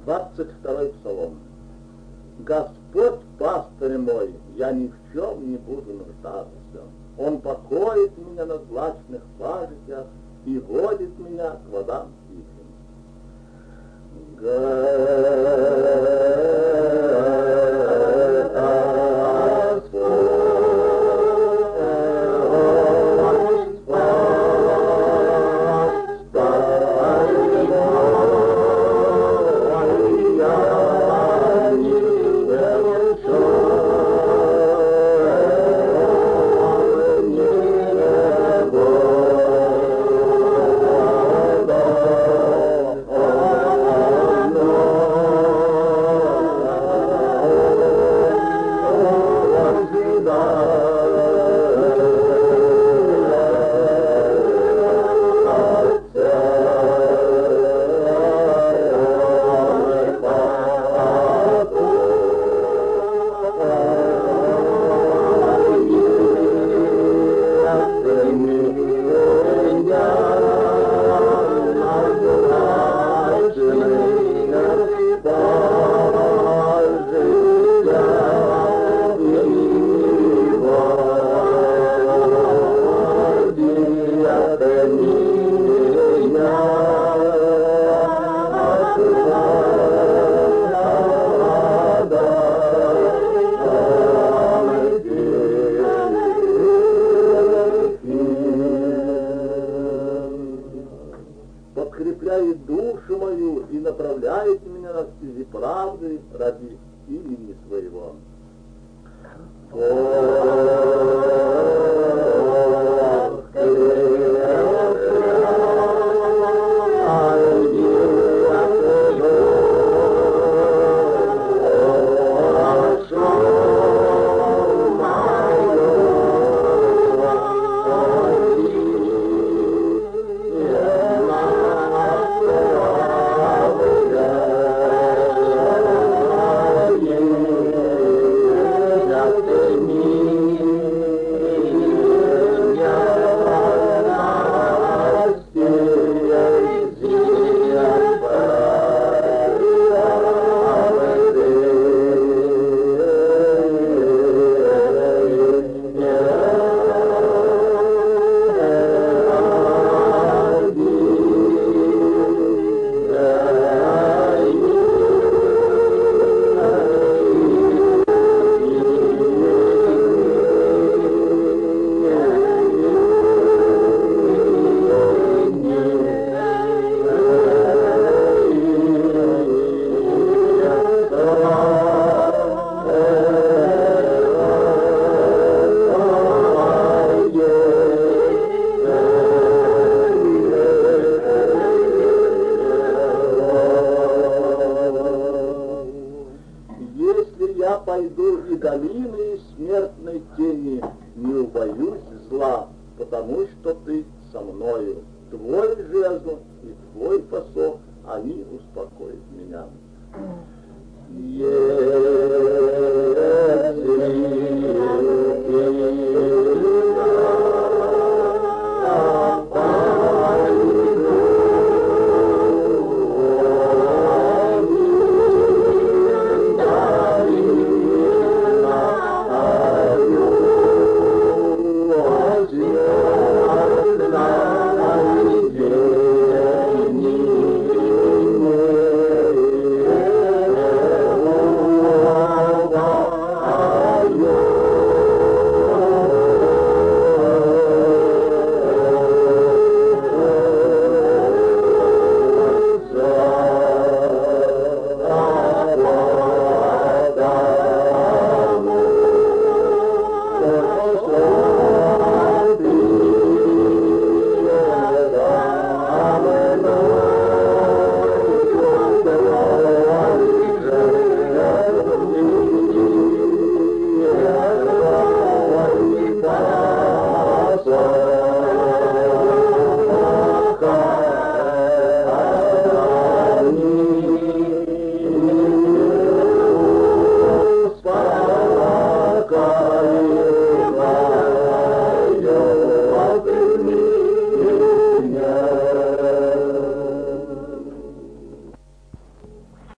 22-й псалом. Господь пастырь мой, я ни в чем не буду нуждаться. Он покоит меня на злачных пажитях и водит меня к водам тихим. Подкрепляет душу мою и направляет меня на стези правды ради имени своего. Я пойду и долиной смертной тени, не убоюсь зла, потому что ты со мною. Твой жезл и твой посох